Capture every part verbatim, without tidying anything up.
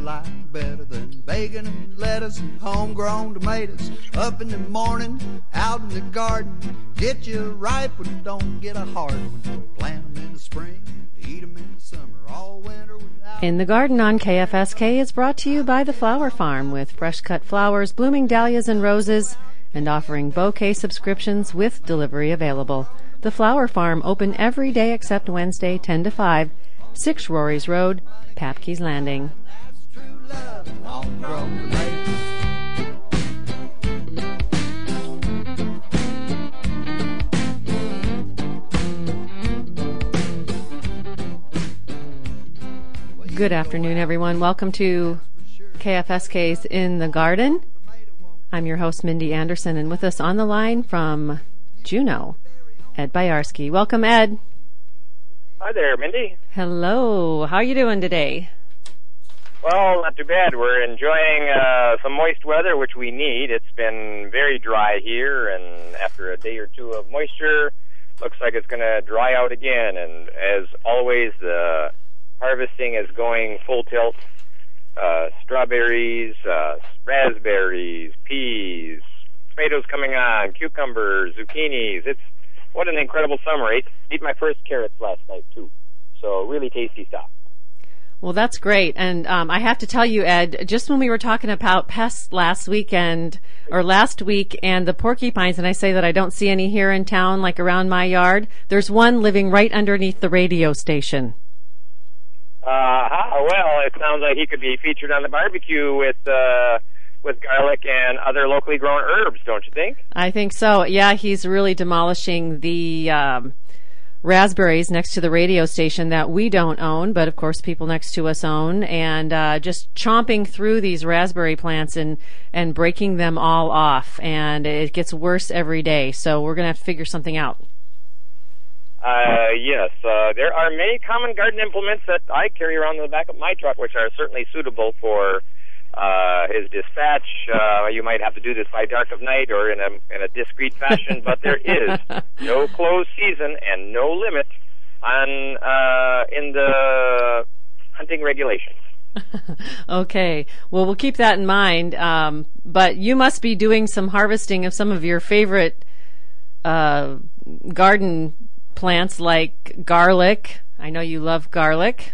life better than bacon and lettuce and homegrown tomatoes. Up in the morning, out in the garden, get you ripe when you don't get a hard one. Plant them in the spring, eat them in the summer, all winter without... In the Garden on K F S K is brought to you by the Flower Farm, with fresh-cut flowers, blooming dahlias and roses, and offering bouquet subscriptions with delivery available. The Flower Farm, open every day except Wednesday, ten to five, six Rory's Road, Papke's Landing. Good afternoon, everyone. Welcome to K F S K's In the Garden. I'm your host, Mindy Anderson, and with us on the line from Juneau, Ed Byarski. Welcome, Ed. Hi there, Mindy. Hello. How are you doing today? Well, not too bad. We're enjoying uh, some moist weather, which we need. It's been very dry here, and after a day or two of moisture, looks like it's going to dry out again. And as always, the harvesting is going full tilt. Uh, strawberries, uh, raspberries, peas, tomatoes coming on, cucumbers, zucchinis. It's what an incredible summer. Ate, ate my first carrots last night, too. So really tasty stuff. Well, that's great. And um, I have to tell you, Ed, just when we were talking about pests last weekend, or last week, and the porcupines, and I say that I don't see any here in town, like around my yard, there's one living right underneath the radio station. Uh-huh. Well, it sounds like he could be featured on the barbecue with uh, with garlic and other locally grown herbs, don't you think? I think so. Yeah, he's really demolishing the um, raspberries next to the radio station that we don't own, but of course people next to us own, and uh, just chomping through these raspberry plants and, and breaking them all off. And it gets worse every day, so we're going to have to figure something out. Uh, yes, uh, there are many common garden implements that I carry around in the back of my truck, which are certainly suitable for uh, his dispatch. Uh, you might have to do this by dark of night or in a in a discreet fashion, but there is no closed season and no limit on uh, in the hunting regulations. Okay, well, we'll keep that in mind. Um, but you must be doing some harvesting of some of your favorite uh, garden plants like garlic. I know you love garlic.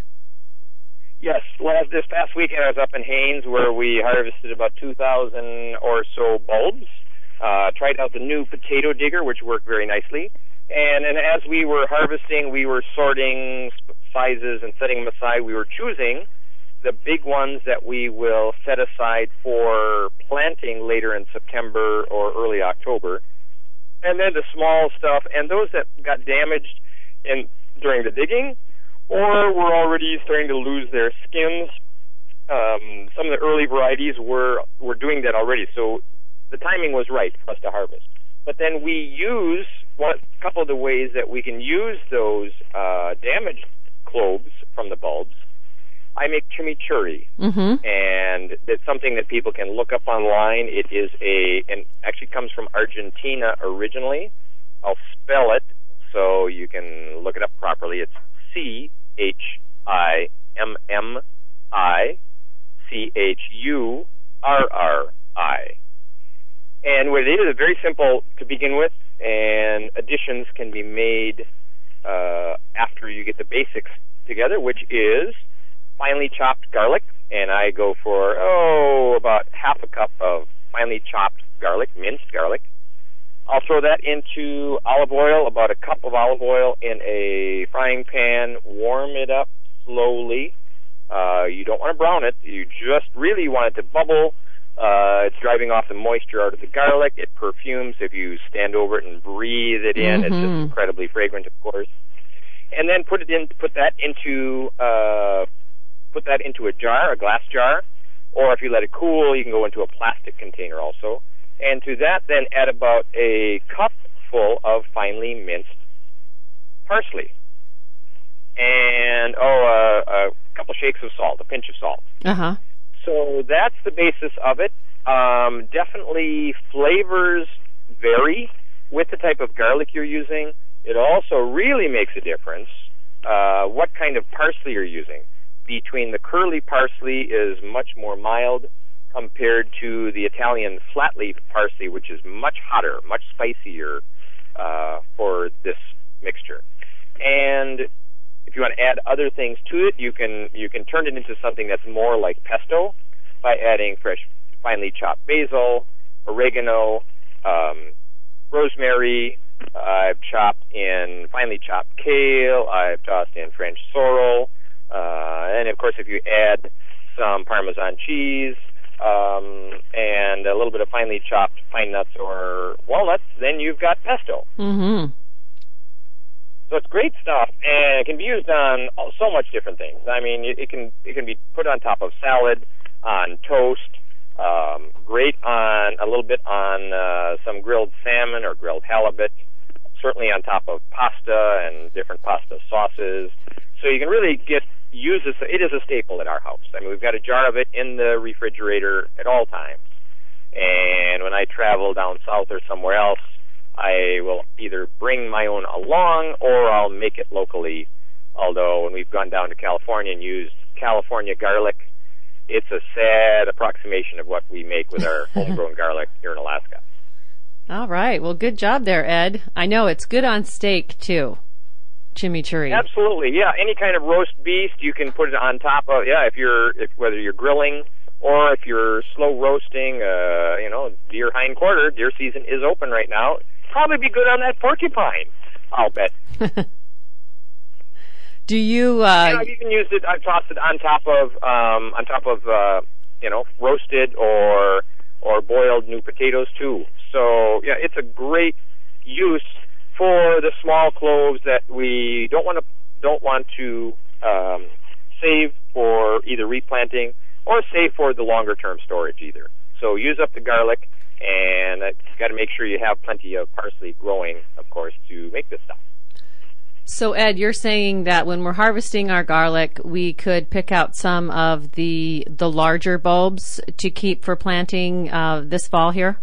Yes, last this past weekend I was up in Haines where we harvested about two thousand or so bulbs. Uh, tried out the new potato digger, which worked very nicely. And, and as we were harvesting, we were sorting sizes and setting them aside. We were choosing the big ones that we will set aside for planting later in September or early October. And then the small stuff, and those that got damaged in during the digging, or were already starting to lose their skins. Um, some of the early varieties were were doing that already, so the timing was right for us to harvest. But then we use one a couple of the ways that we can use those uh, damaged cloves from the bulbs. I make chimichurri, mm-hmm. and it's something that people can look up online. It is a, and actually comes from Argentina originally. I'll spell it so you can look it up properly. It's C H I M M I C H U R R I. And what it is, it's very simple to begin with, and additions can be made uh, after you get the basics together, which is finely chopped garlic, and I go for, oh, about half a cup of finely chopped garlic, minced garlic. I'll throw that into olive oil, about a cup of olive oil in a frying pan, warm it up slowly. Uh, you don't want to brown it. You just really want it to bubble. Uh, it's driving off the moisture out of the garlic. It perfumes if you stand over it and breathe it in. Mm-hmm. It's just incredibly fragrant, of course. And then put it in, put that into, uh, put that into a jar, a glass jar, or if you let it cool, you can go into a plastic container also. And to that, then add about a cup full of finely minced parsley. And, oh, uh, a couple shakes of salt, a pinch of salt. Uh-huh. So that's the basis of it. Um, definitely flavors vary with the type of garlic you're using. It also really makes a difference uh, what kind of parsley you're using. between the curly parsley is much more mild compared to the Italian flat leaf parsley, which is much hotter, much spicier uh, for this mixture. And if you want to add other things to it, you can you can turn it into something that's more like pesto by adding fresh, finely chopped basil, oregano, um, rosemary. Uh, I've chopped in finely chopped kale. I've tossed in French sorrel. Uh, and, of course, if you add some Parmesan cheese um, and a little bit of finely chopped pine nuts or walnuts, then you've got pesto. Mm-hmm. So it's great stuff, and it can be used on so much different things. I mean, it can it can be put on top of salad, on toast, um, great on a little bit on uh, some grilled salmon or grilled halibut, certainly on top of pasta and different pasta sauces. So you can really get use this. It is a staple at our house. I mean, we've got a jar of it in the refrigerator at all times. And when I travel down south or somewhere else, I will either bring my own along or I'll make it locally. Although when we've gone down to California and used California garlic, it's a sad approximation of what we make with our homegrown garlic here in Alaska. All right. Well, good job there, Ed. I know it's good on steak, too. Chimichurri. Absolutely, yeah. Any kind of roast beef, you can put it on top of, yeah, if you're, if, whether you're grilling or if you're slow roasting, uh, you know, deer hind quarter, deer season is open right now. Probably be good on that porcupine, I'll bet. Do you, uh... You know, I've even used it, I've tossed it on top of, um, on top of, uh, you know, roasted or, or boiled new potatoes, too. So, yeah, it's a great use for the small cloves that we don't want to don't want to um, save for either replanting or save for the longer term storage either. So use up the garlic, and uh, you've got to make sure you have plenty of parsley growing, of course, to make this stuff. So Ed, you're saying that when we're harvesting our garlic, we could pick out some of the the larger bulbs to keep for planting uh, this fall here?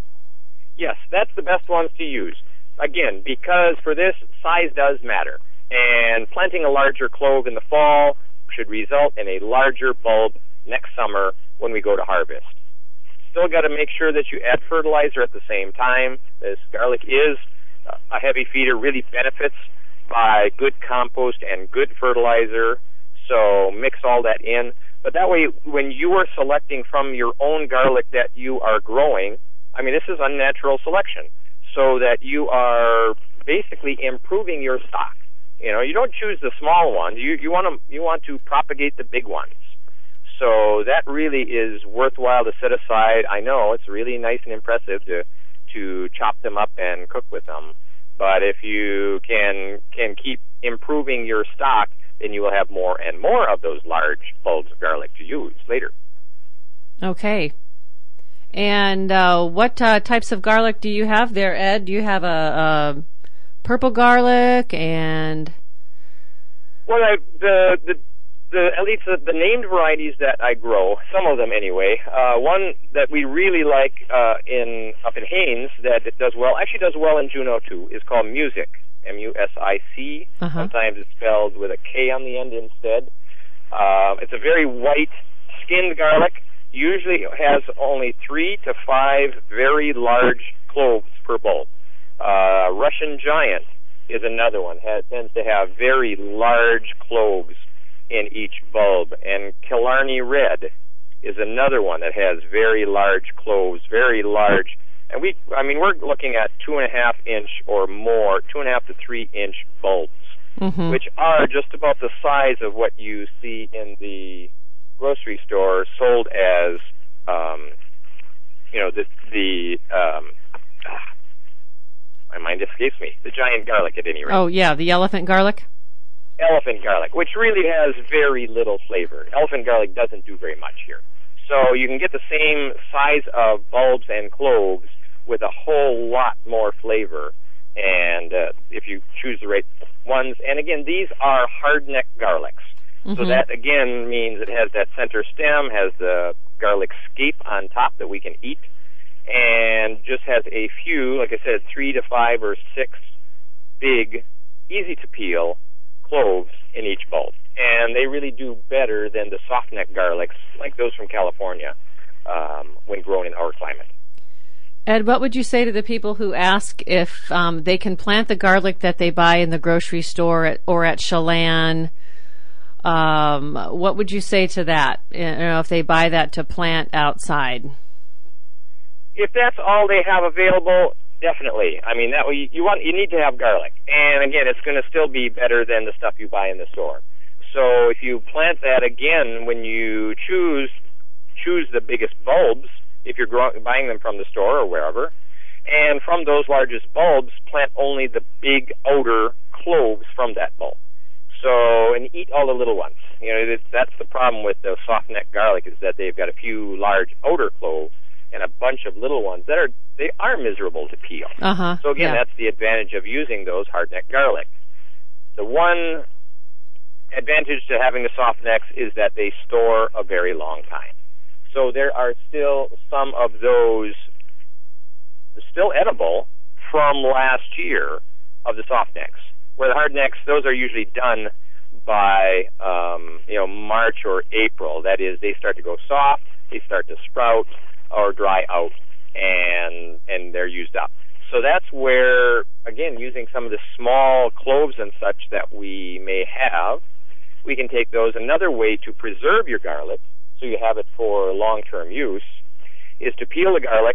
Yes, that's the best ones to use. Again, because for this, size does matter. And planting a larger clove in the fall should result in a larger bulb next summer when we go to harvest. Still got to make sure that you add fertilizer at the same time. This garlic is a heavy feeder, really benefits by good compost and good fertilizer. So mix all that in. But that way, when you are selecting from your own garlic that you are growing, I mean, this is unnatural selection, so that you are basically improving your stock. You know, you don't choose the small ones. You you want to you want to propagate the big ones. So that really is worthwhile to set aside. I know it's really nice and impressive to to chop them up and cook with them. But if you can can keep improving your stock, then you will have more and more of those large bulbs of garlic to use later. Okay. And uh, what uh, types of garlic do you have there, Ed? Do you have a, a purple garlic and? Well, I, the the the at least the, the named varieties that I grow, some of them anyway. Uh, one that we really like uh, in up in Haines that it does well, actually does well in Juneau too, is called Music, M U S I C. Uh-huh. Sometimes it's spelled with a K on the end instead. Uh, it's a very white skinned garlic. Usually has only three to five very large cloves per bulb. Uh, Russian Giant is another one. Has, tends to have very large cloves in each bulb. And Killarney Red is another one that has very large cloves, very large. And we, I mean, we're looking at two and a half inch or more, two and a half to three inch bulbs, mm-hmm. which are just about the size of what you see in the grocery store, sold as, um, you know, the, the um, ah, my mind escapes me, the giant garlic at any rate. Oh, yeah, the elephant garlic? Elephant garlic, which really has very little flavor. Elephant garlic doesn't do very much here. So you can get the same size of bulbs and cloves with a whole lot more flavor, and uh, if you choose the right ones. And again, these are hard-neck garlics. Mm-hmm. So that, again, means it has that center stem, has the garlic scape on top that we can eat, and just has a few, like I said, three to five or six big, easy-to-peel cloves in each bulb. and they really do better than the soft-neck garlics, like those from California, um, when grown in our climate. Ed, what would you say to the people who ask if um, they can plant the garlic that they buy in the grocery store at, or at Chelan? Um, what would you say to that? You know, if they buy that to plant outside? If that's all they have available, definitely. I mean, that way you want you need to have garlic, and again, it's going to still be better than the stuff you buy in the store. So if you plant that again, when you choose choose the biggest bulbs, if you're growing, buying them from the store or wherever, and from those largest bulbs, plant only the big outer cloves from that bulb. So, and eat all the little ones. You know, that's the problem with the soft-neck garlic, is that they've got a few large outer cloves and a bunch of little ones that are, they are miserable to peel. Uh-huh, so again, yeah. That's the advantage of using those hard-neck garlic. The one advantage to having the soft necks is that they store a very long time. So there are still some of those still edible from last year of the soft necks. Where the hard necks, those are usually done by um, you know March or April. That is, they start to go soft, they start to sprout or dry out, and and they're used up. So that's where, again, using some of the small cloves and such that we may have, we can take those. Another way to preserve your garlic, so you have it for long-term use, is to peel the garlic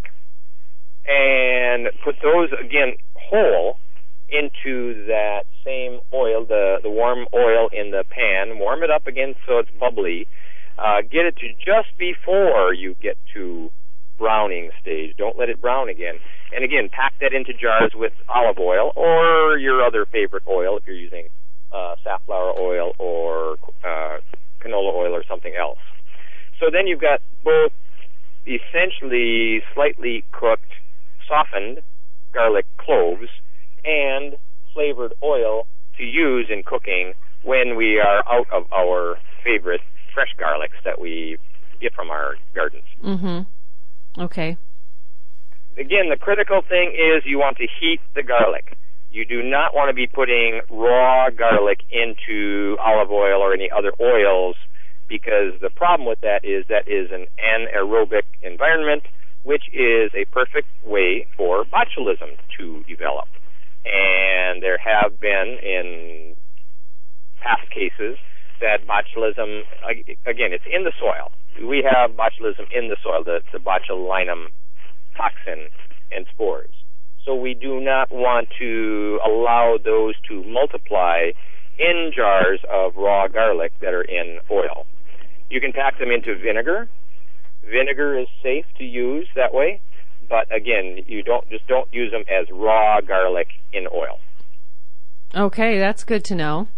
and put those, again, whole into that same oil, the, the warm oil in the pan. Warm it up again so it's bubbly. Uh, get it to just before you get to browning stage. Don't let it brown again. And again, pack that into jars with olive oil or your other favorite oil if you're using uh, safflower oil or uh, canola oil or something else. So then you've got both essentially slightly cooked, softened garlic cloves and flavored oil to use in cooking when we are out of our favorite fresh garlics that we get from our gardens. Mm-hmm. Okay. Again, the critical thing is you want to heat the garlic. You do not want to be putting raw garlic into olive oil or any other oils, because the problem with that is that is an anaerobic environment, which is a perfect way for botulism to develop. And there have been, in past cases, that botulism, again, it's in the soil. We have botulism in the soil, the, the botulinum toxin and spores. So we do not want to allow those to multiply in jars of raw garlic that are in oil. You can pack them into vinegar. Vinegar is safe to use that way, but again, you don't just don't use them as raw garlic in oil. Okay, that's good to know.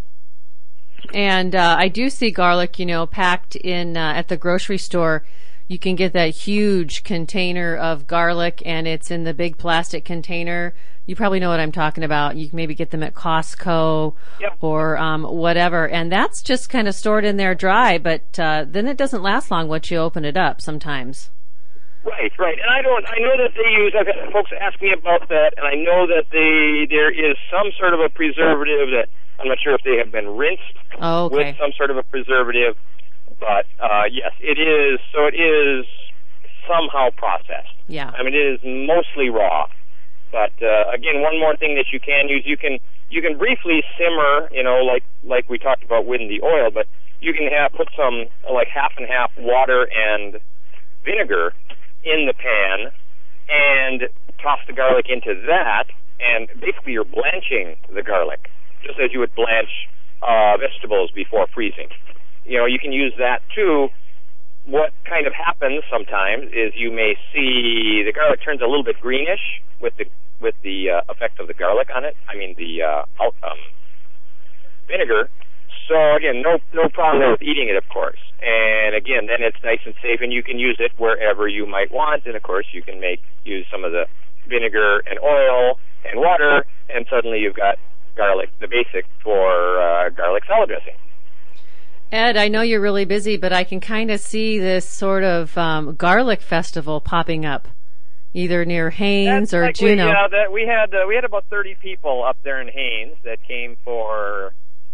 And uh, I do see garlic, you know, packed in uh, at the grocery store. You can get that huge container of garlic, and it's in the big plastic container. You probably know what I'm talking about. You can maybe get them at Costco yep. or um, whatever. And that's just kind of stored in there dry, but uh, then it doesn't last long once you open it up sometimes. Right, right. And I don't, I know that they use, I've had folks ask me about that, and I know that they, there is some sort of a preservative that, I'm not sure if they have been rinsed oh, okay. with some sort of a preservative, but uh, yes, it is, so it is somehow processed. Yeah. I mean, it is mostly raw. But uh, again, one more thing that you can use, you can you can briefly simmer, you know, like like we talked about with the oil, but you can have put some like half and half water and vinegar in the pan and toss the garlic into that, and basically you're blanching the garlic, just as you would blanch uh, vegetables before freezing. You know, you can use that too. What kind of happens sometimes is you may see the garlic turns a little bit greenish with the with the uh, effect of the garlic on it. I mean the uh, um, vinegar. So again, no no problem with eating it, of course. And again, then it's nice and safe, and you can use it wherever you might want. And of course, you can make use some of the vinegar and oil and water, and suddenly you've got garlic, the basic for uh, garlic salad dressing. Ed, I know you're really busy, but I can kind of see this sort of um, garlic festival popping up, either near Haines That's or likely, Juneau. Yeah, that we had uh, we had about thirty people up there in Haines that came for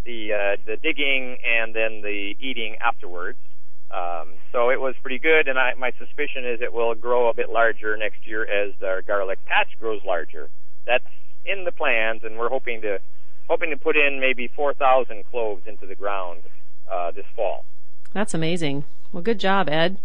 the uh, the digging and then the eating afterwards. Um, so it was pretty good, and I, my suspicion is it will grow a bit larger next year as our garlic patch grows larger. That's in the plans, and we're hoping to hoping to put in maybe four thousand cloves into the ground uh, this fall. That's amazing. Well, good job, Ed.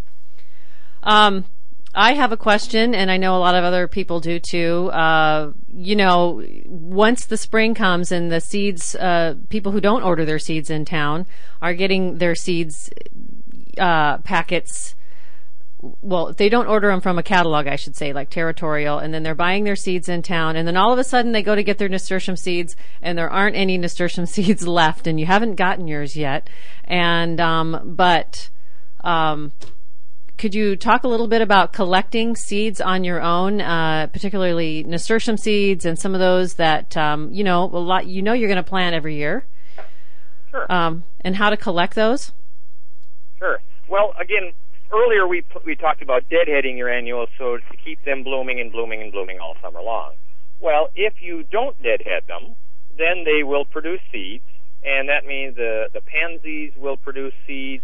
Um, I have a question, and I know a lot of other people do too. Uh, you know, once the spring comes and the seeds, uh, people who don't order their seeds in town are getting their seeds uh, packets. Well, they don't order them from a catalog, I should say, like Territorial, and then they're buying their seeds in town, and then all of a sudden they go to get their nasturtium seeds, and there aren't any nasturtium seeds left, and you haven't gotten yours yet. And um, but um, could you talk a little bit about collecting seeds on your own, uh, particularly nasturtium seeds and some of those that um, you know a lot you know you're going to plant every year? Sure. Um, and how to collect those? Sure. Well, again, earlier we we talked about deadheading your annuals so to keep them blooming and blooming and blooming all summer long. Well, if you don't deadhead them, then they will produce seeds, and that means the the pansies will produce seeds,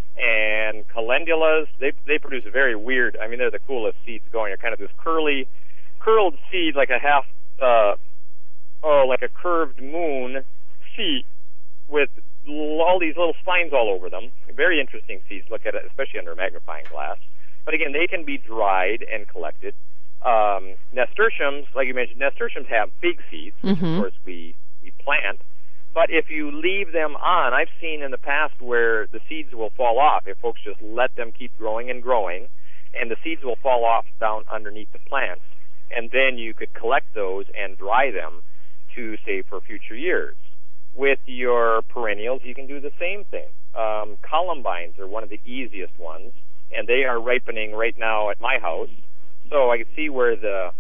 and calendulas, they they produce a very weird, I mean, they're the coolest seeds going. They're kind of this curly, curled seed, like a half, uh, oh, like a curved moon seed with all these little spines all over them. Very interesting seeds. Look at it, especially under a magnifying glass. But again, they can be dried and collected. Um, nasturtiums, like you mentioned, nasturtiums have big seeds, which Mm-hmm. of course we, we plant. But if you leave them on, I've seen in the past where the seeds will fall off if folks just let them keep growing and growing, and the seeds will fall off down underneath the plants. And then you could collect those and dry them to save for future years. With your perennials, you can do the same thing. Um, columbines are one of the easiest ones, and they are ripening right now at my house. So I can see where the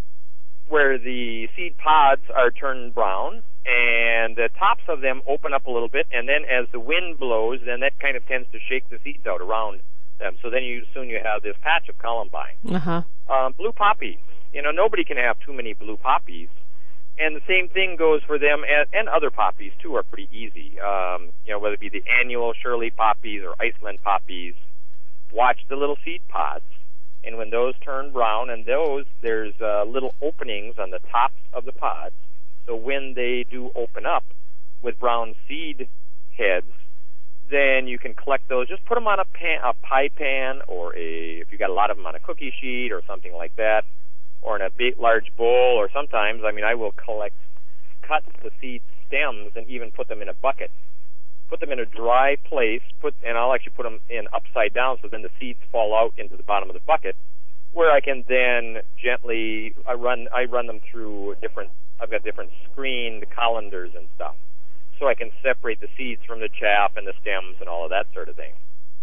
where the seed pods are turned brown, and the tops of them open up a little bit, and then as the wind blows, then that kind of tends to shake the seeds out around them. So then you soon you have this patch of columbine. Uh-huh. Um, blue poppies. You know, nobody can have too many blue poppies. And the same thing goes for them, and, and other poppies, too, are pretty easy. Um, you know, whether it be the annual Shirley poppies or Iceland poppies, watch the little seed pods. And when those turn brown, and those, there's uh, little openings on the tops of the pods. So when they do open up with brown seed heads, then you can collect those. Just put them on a, pan, a pie pan, or a, if you got a lot of them on a cookie sheet or something like that, or in a big, large bowl, or sometimes, I mean, I will collect, cut the seed stems and even put them in a bucket. Put them in a dry place, put, and I'll actually put them in upside down so then the seeds fall out into the bottom of the bucket, where I can then gently, I run, I run them through different, I've got different screened colanders and stuff, so I can separate the seeds from the chaff and the stems and all of that sort of thing.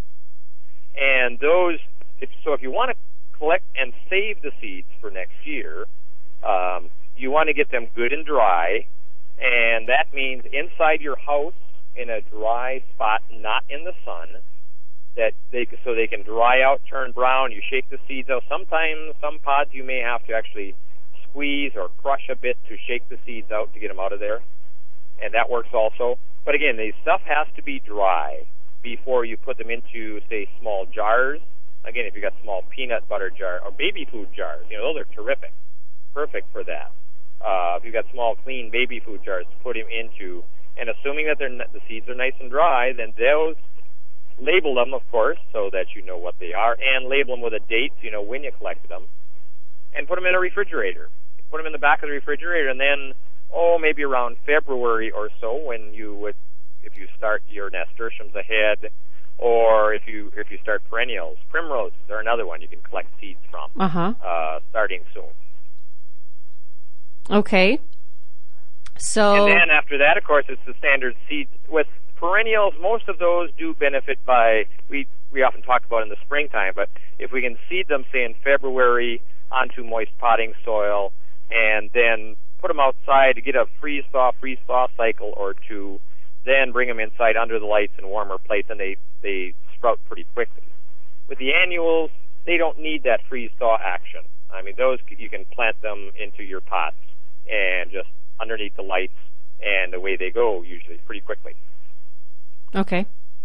And those, if, so if you want to collect and save the seeds for next year, um, you want to get them good and dry, and that means inside your house in a dry spot, not in the sun, that they so they can dry out, turn brown. You shake the seeds out. Sometimes some pods you may have to actually squeeze or crush a bit to shake the seeds out to get them out of there, and that works also. But again, the stuff has to be dry before you put them into, say, small jars. Again, if you got small peanut butter jar or baby food jars, you know, those are terrific, perfect for that. Uh, if you've got small, clean baby food jars to put them into, and assuming that they're the seeds are nice and dry, then those, label them, of course, so that you know what they are, and label them with a date so you know when you collected them, and put them in a refrigerator. Put them in the back of the refrigerator, and then, oh, maybe around February or so, when you would, if you start your nasturtiums ahead, or if you if you start perennials, primroses are another one you can collect seeds from, Uh-huh. uh, starting soon. Okay. So. And then after that, of course, it's the standard seeds. With perennials, most of those do benefit by, we, we often talk about in the springtime, but if we can seed them, say, in February onto moist potting soil, and then put them outside to get a freeze-thaw, freeze-thaw cycle or two, then bring them inside under the lights in warmer place, and they, they sprout pretty quickly. With the annuals, they don't need that freeze-thaw action. I mean, those, you can plant them into your pots and just underneath the lights and away they go usually pretty quickly. Okay.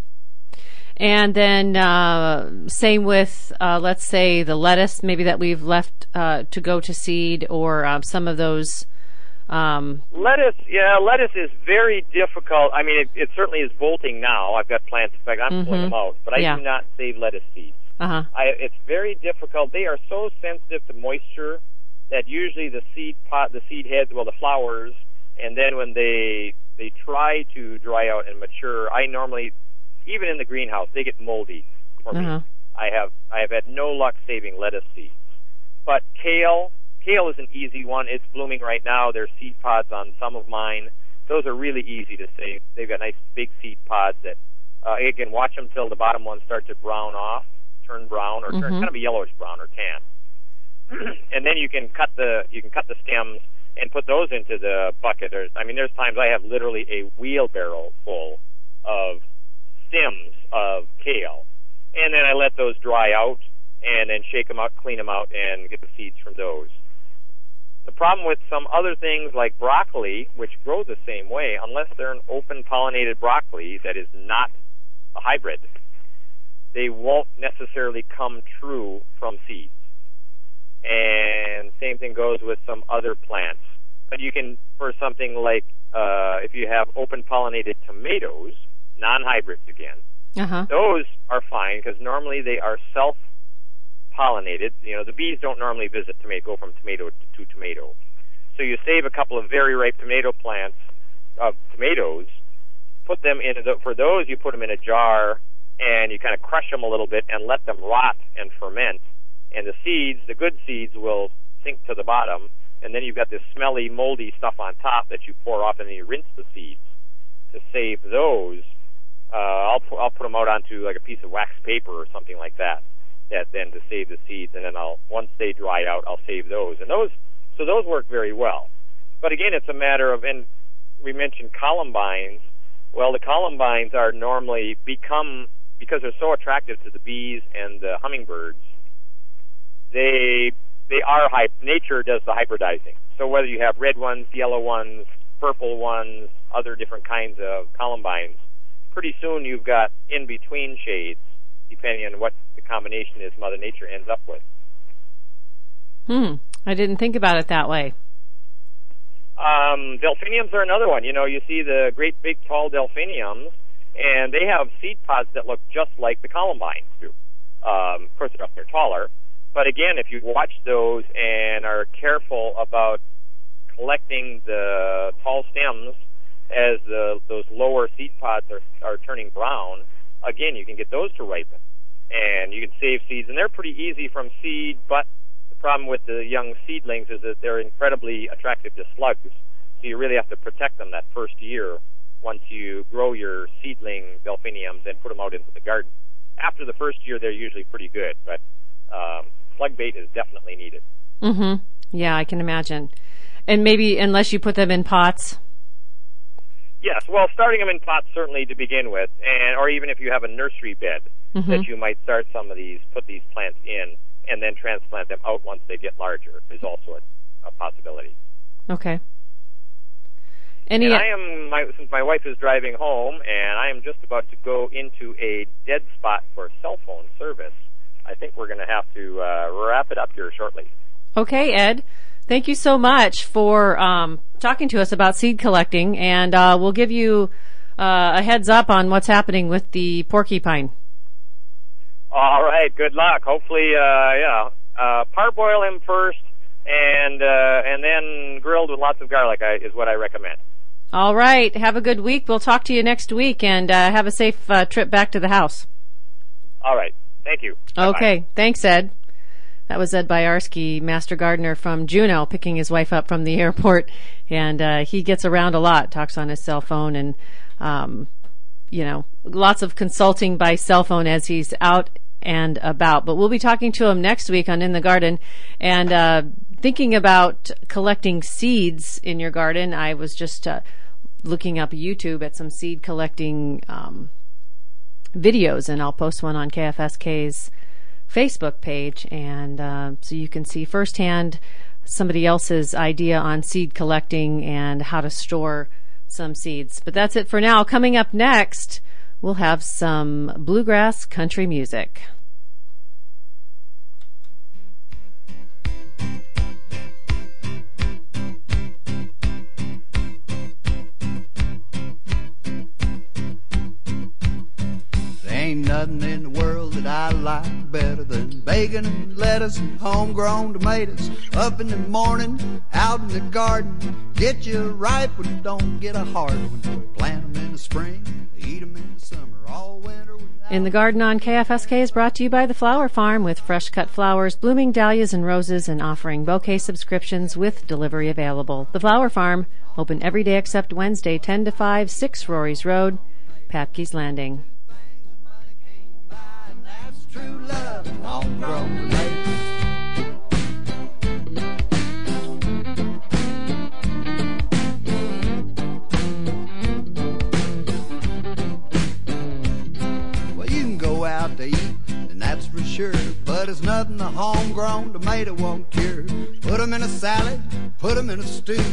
And then uh, same with, uh, let's say, the lettuce maybe that we've left uh, to go to seed, or uh, some of those. Um, lettuce, yeah, lettuce is very difficult. I mean, it, it certainly is bolting now. I've got plants. In fact, I'm mm-hmm. pulling them out, but I yeah. do not save lettuce seeds. Uh-huh. I, it's very difficult. They are so sensitive to moisture that usually the seed pot, the seed heads, well, the flowers, and then when they they try to dry out and mature, I normally, even in the greenhouse, they get moldy for uh-huh. me. I have I have had no luck saving lettuce seeds. But kale, kale is an easy one. It's blooming right now. There's seed pods on some of mine. Those are really easy to save. They've got nice big seed pods that, uh, again, watch them till the bottom ones start to brown off, turn brown, or mm-hmm. turn kind of a yellowish brown or tan. And then you can cut the you can cut the stems and put those into the bucket. There's, I mean, there's times I have literally a wheelbarrow full of stems of kale, and then I let those dry out, and then shake them out, clean them out, and get the seeds from those. The problem with some other things like broccoli, which grow the same way, unless they're an open pollinated broccoli that is not a hybrid, they won't necessarily come true from seeds. And same thing goes with some other plants. But you can, for something like, uh, if you have open pollinated tomatoes, non-hybrids again, uh-huh. those are fine because normally they are self-pollinated. You know, the bees don't normally visit tomato, go from tomato to tomato. So you save a couple of very ripe tomato plants of tomatoes, put them in, the, for those you put them in a jar, and you kind of crush them a little bit and let them rot and ferment. And the seeds, the good seeds, will sink to the bottom, and then you've got this smelly, moldy stuff on top that you pour off, and then you rinse the seeds. To save those, uh, I'll pu- I'll put them out onto like a piece of wax paper or something like that. That then to save the seeds, and then I'll once they dry out, I'll save those, and those so those work very well. But again, it's a matter of, and we mentioned columbines. Well, the columbines are normally become, because they're so attractive to the bees and the hummingbirds, they they are hy- nature does the hybridizing. So whether you have red ones, yellow ones, purple ones, other different kinds of columbines, pretty soon you've got in-between shades, depending on what the combination is Mother Nature ends up with. Hmm. I didn't think about it that way. Um, delphiniums are another one. You know, you see the great big tall delphiniums, and they have seed pods that look just like the columbines do. Um, of course, they're, they're taller. But again, if you watch those and are careful about collecting the tall stems as the those lower seed pods are, are turning brown, again, you can get those to ripen. And you can save seeds. And they're pretty easy from seed, but the problem with the young seedlings is that they're incredibly attractive to slugs. So you really have to protect them that first year once you grow your seedling delphiniums and put them out into the garden. After the first year, they're usually pretty good, but um, slug bait is definitely needed. Mm-hmm. Yeah, I can imagine. And maybe unless you put them in pots. Yes, well, starting them in pots certainly to begin with, and or even if you have a nursery bed, mm-hmm. that you might start some of these, put these plants in, and then transplant them out once they get larger is also a, a possibility. Okay. Any and I am, my, since my wife is driving home, and I am just about to go into a dead spot for cell phone service, I think we're going to have to uh, wrap it up here shortly. Okay, Ed. Thank you so much for um, talking to us about seed collecting, and uh, we'll give you uh, a heads up on what's happening with the porcupine. All right, good luck. Hopefully, uh, yeah, uh, parboil him first, and uh, and then grilled with lots of garlic I, is what I recommend. All right, have a good week. We'll talk to you next week, and uh, have a safe uh, trip back to the house. All right, thank you. Okay, Bye-bye. Thanks, Ed. That was Ed Byarski, master gardener from Juneau, picking his wife up from the airport, and uh, he gets around a lot, talks on his cell phone, and um, you know, lots of consulting by cell phone as he's out and about. But we'll be talking to him next week on In the Garden, and uh, thinking about collecting seeds in your garden. I was just uh, looking up YouTube at some seed collecting um, videos, and I'll post one on K F S K's Facebook page, and uh, so you can see firsthand somebody else's idea on seed collecting and how to store some seeds. But that's it for now. Coming up next, we'll have some bluegrass country music. Ain't nothing in the world that I like better than bacon and lettuce and homegrown tomatoes. Up in the morning, out in the garden, get you ripe when you don't get a hard one. Plant them in the spring, eat them in the summer, all winter. In the Garden on K F S K is brought to you by the Flower Farm, with fresh cut flowers, blooming dahlias and roses, and offering bouquet subscriptions with delivery available. The Flower Farm, open every day except Wednesday, ten to five, six Rory's Road, Papke's Landing. True love and homegrown tomatoes. Well, you can go out to eat, and that's for sure, but it's nothing a homegrown tomato won't cure. Put 'em in a salad, put 'em in a stew.